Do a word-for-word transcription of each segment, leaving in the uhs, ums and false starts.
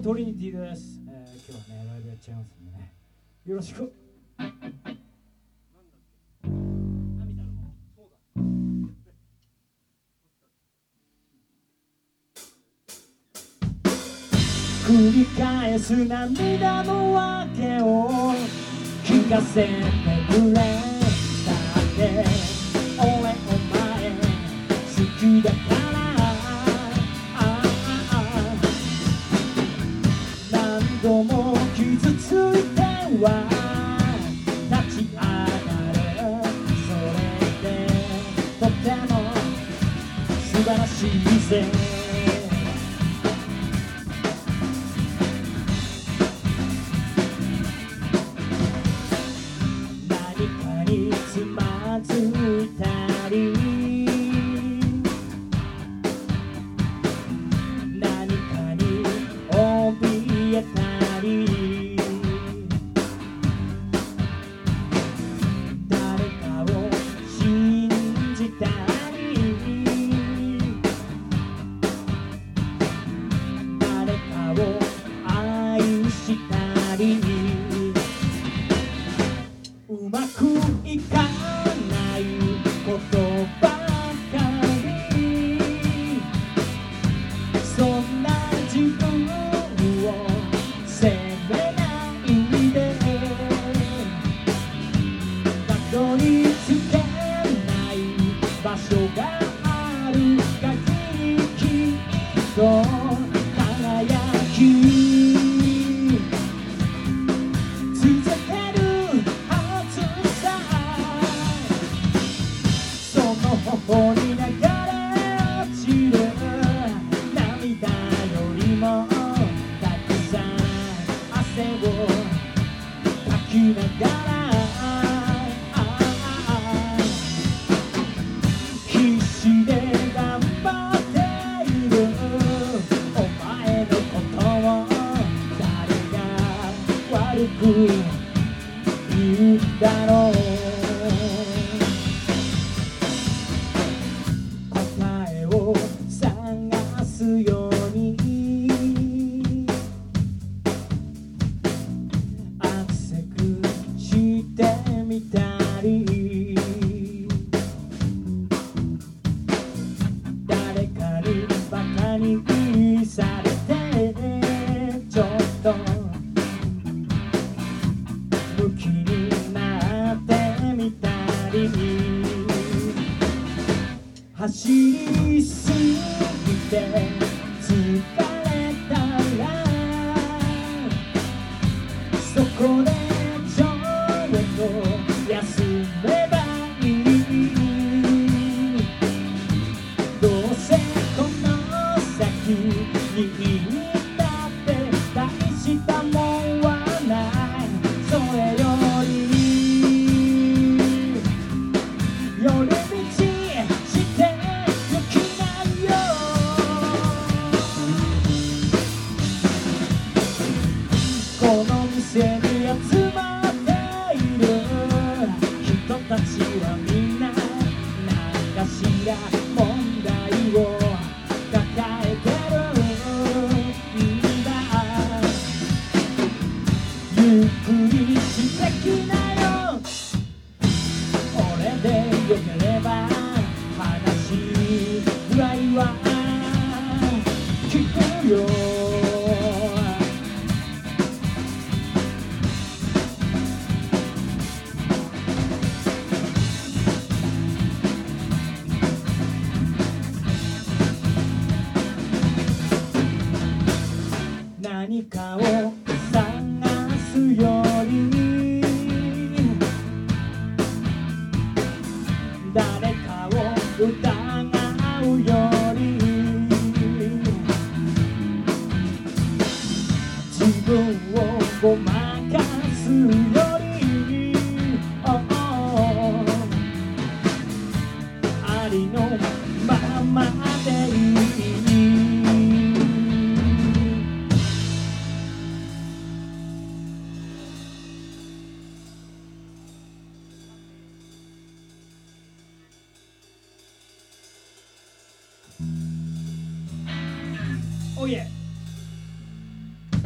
トリニティです、えー、今日はねライブやっちゃいますんでねよろしく。繰り返す涙の訳を聞かせてくれだって俺お前好きだから何度も傷ついては立ち上がるそれでとても素晴らしいぜ何かにつまずいたり何かに怯えたり誰かを信じたり誰かを愛したりうまくいかないことばかりそんな自分を責めないでたどり着けない場所がある限りきっと輝き続けるはずさその頬に流れ落ちる涙よりもたくさん汗をかきながら必死で頑張っているお前のことを誰が悪く言うんだろう答えを探すようにアクセクしてみたり誰かにバカにされてちょっとムキになってみたり走りすぎて疲れたらそこでちょっと休めばいいどうせこの先にいたって大したもんはないそれより寄り道してゆきなよこの店に集まっている人たちはみんな何かしら問題を抱えてるんだゆっくりしてきなよ俺でよければ話ぐらいは聞くよ何かを探すより誰かを疑うより自分をごまかすより、oh, oh, ありのままでいいOh yeah.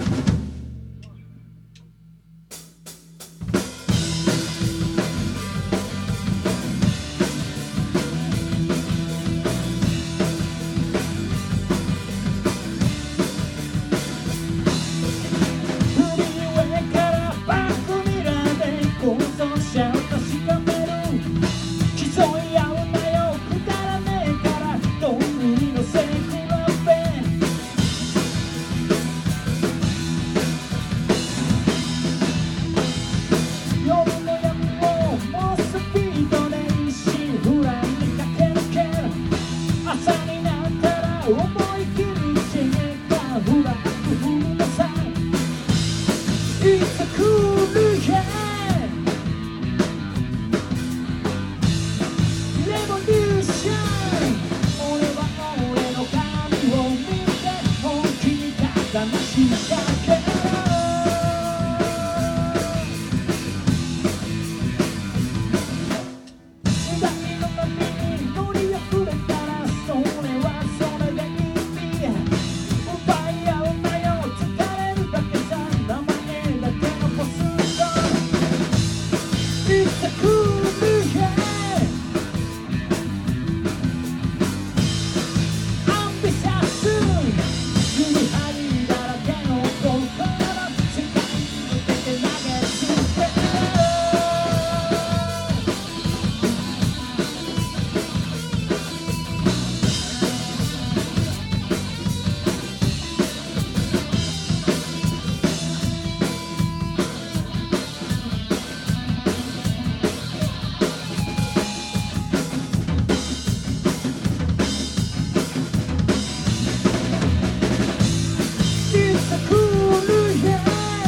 思い切りチェッカーフラッグ踏みなさい It's a cool yeah Revolution 俺は俺の髪を見て本気に話しかける時代の波に乗り遅れたらそれはそれでいい奪い合うなよ疲れるだけじゃ名前だけのポスト It's a cool yeah Ambitious 塗り張りだらけの心世界に向けて投げつけるIt's a cool yeah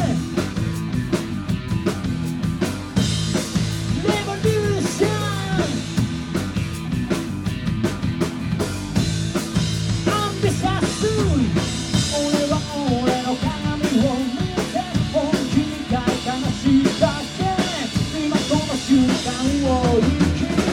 Revolution Ambitious 俺は俺の髪を見て本気に変え悲しだけ今この瞬間を生きろ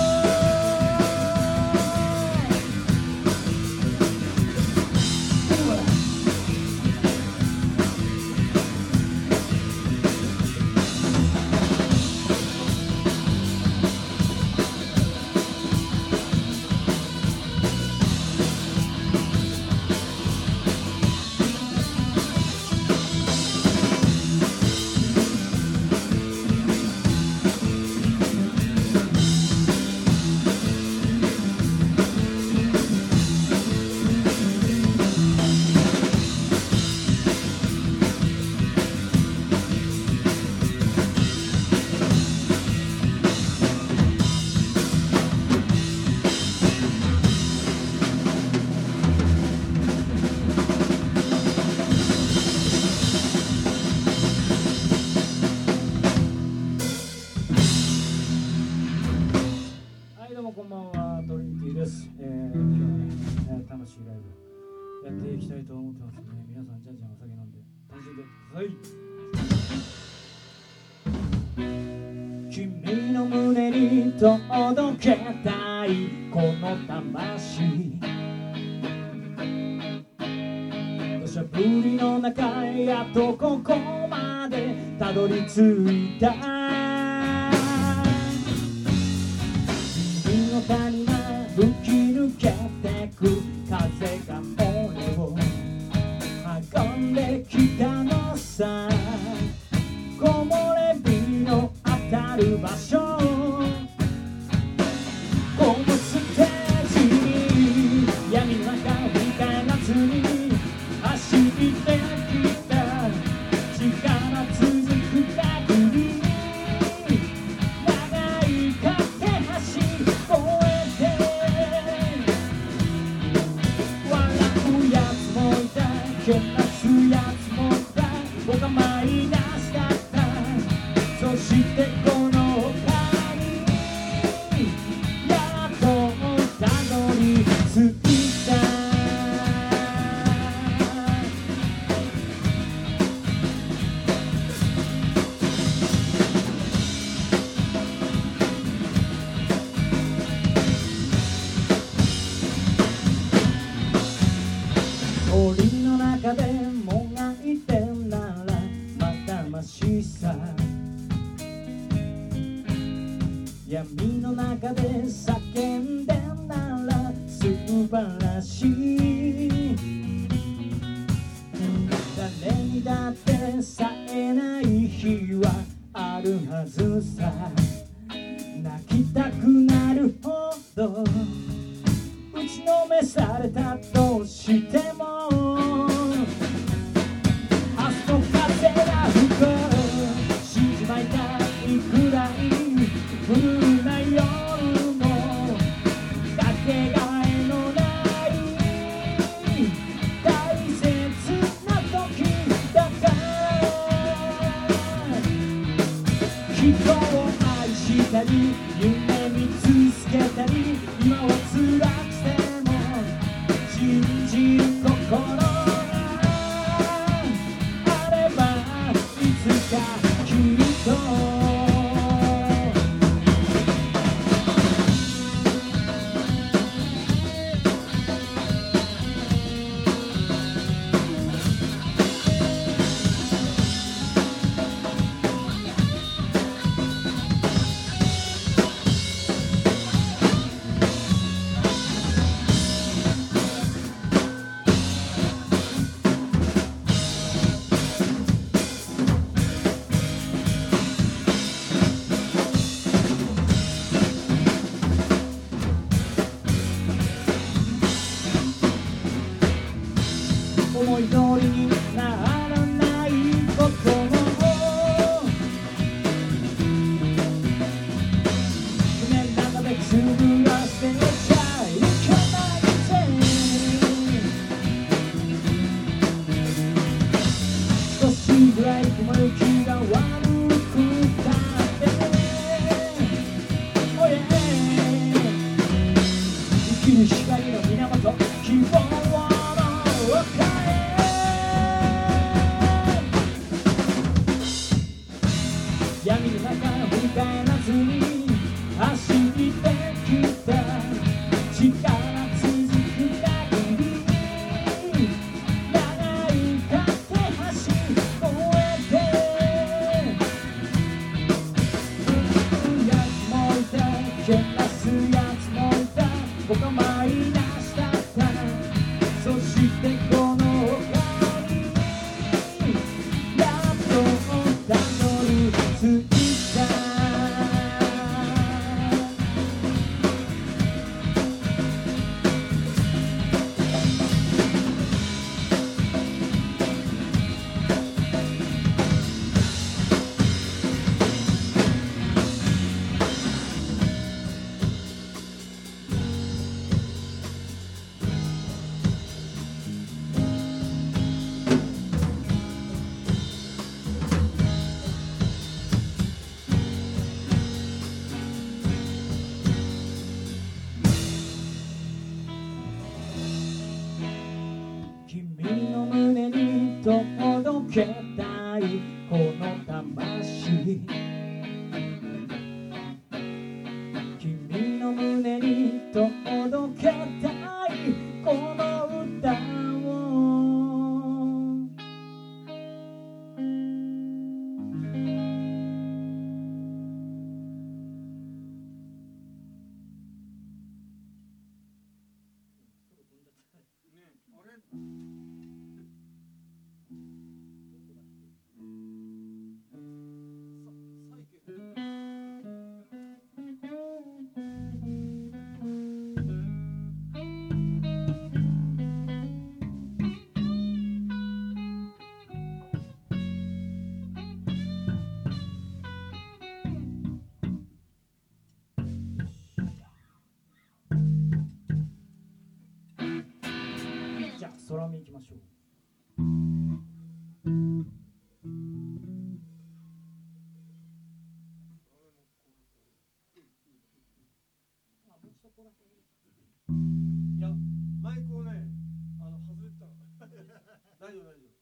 はいどうもこんばんはトリニティです、えー、今日はね、えー、楽しいライブやっていきたいと思ってますので、ね、皆さんじゃんじゃんお酒飲んで楽しんでください。君の胸に届けたいこの魂土砂降りの中やっとここまでたどり着いた君の谷間吹き抜けてく風が俺を運んできたのさ木漏れ日の当たる場所このステージに闇の中を振り返らずに走ってきた力続く限り長い架け橋越えて笑うやつもいたけなすやつもいた僕はマイナスだったそしてこの丘にやっとたどり着いた檻の中でもがいてんならまたましさ闇の中で叫んでんなら素晴らしい誰にだってさえない日はあるはずさ泣きたくなるほど打ちのめされたとしても明日の風が吹く死んじまいたいくらいブルーな夜もかけがえのない思い通りにならないことも胸の中でつぶらせちゃいけないぜ。少しぐらい雲行きが悪くたっておや生きる光の源希望闇の中を振り返らずに走ってきた力続く限り長い架け橋越えてやつもいたけなすやつもいた僕はマイナスだったそしてこの丘にやっとたどり着いた君の胸に届けたいこの魂君の胸に届けたいこの歌をじゃあ空見行きましょう。 いや、マイクをね、あの外れてたの。大丈夫、大丈夫。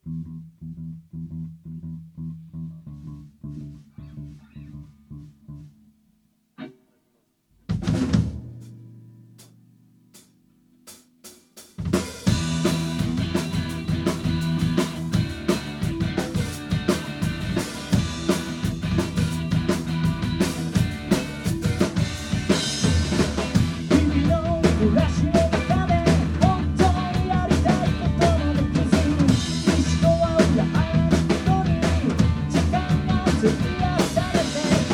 暮らしの中で本当にやりたいこともできず一度は裏腹なことに時間が費やされていく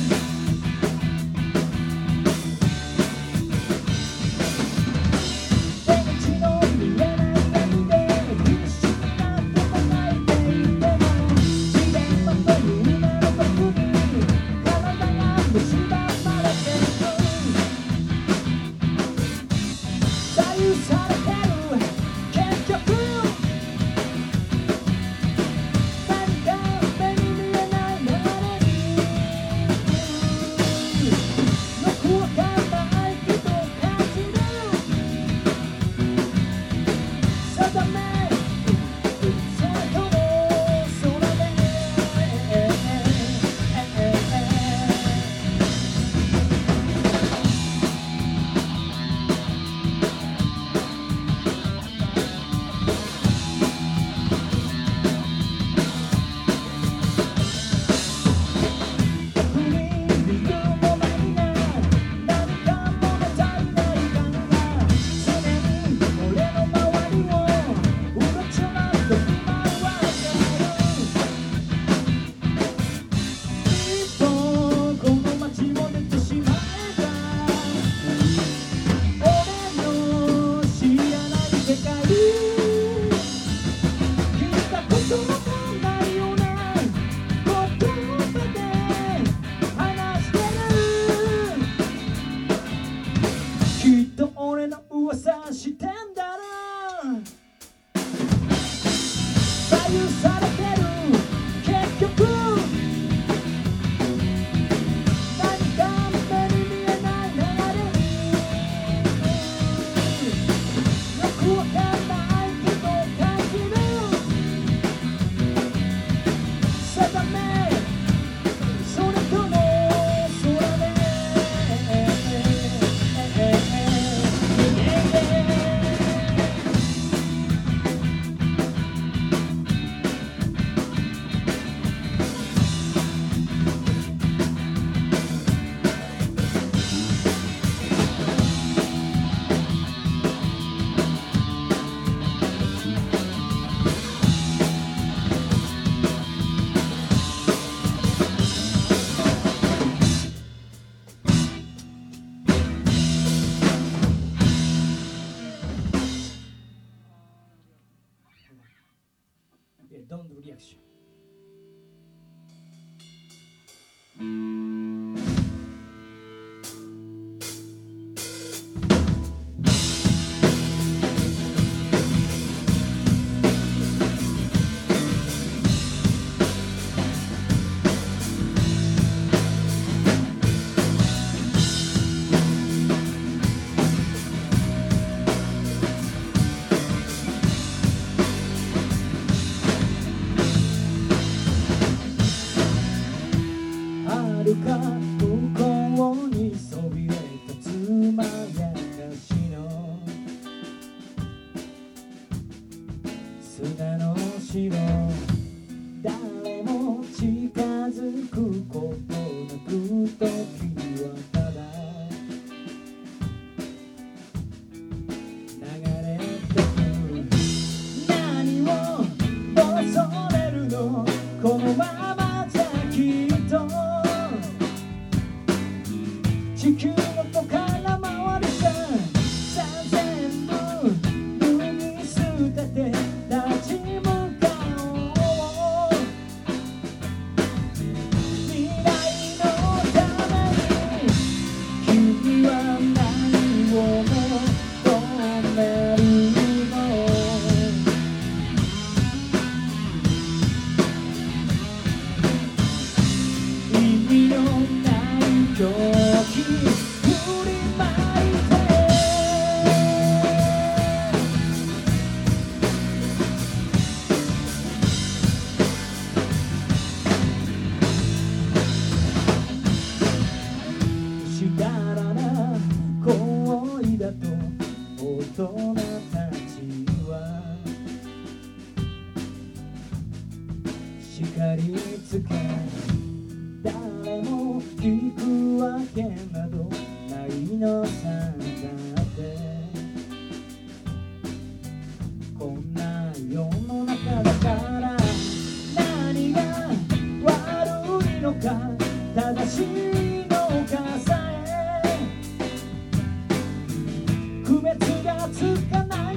出口の見えない闇で必死になってもがいていても自然はという夢の毒に体が蝕まれていく左右されてる結局何か目に見えないままによくわかんないけど感じる定めそれとも空で「 ー、ドンドリアクション。遥か向こうにそびえ立つまやかしの砂の城、誰も近づくことなく時はただ流れてく。何を恐れるの、このままじゃきっと地球のとから回るさ。さあ全部脱ぎ捨てて立ち向かおう。未来のために君は何を求めるの。意味のない狂気したらな恋だと大人たちは叱りつけ、誰も聞くわけなどないのさ。だってこんな世の中だから、何が悪いのか正しいのかさえ区別がつかない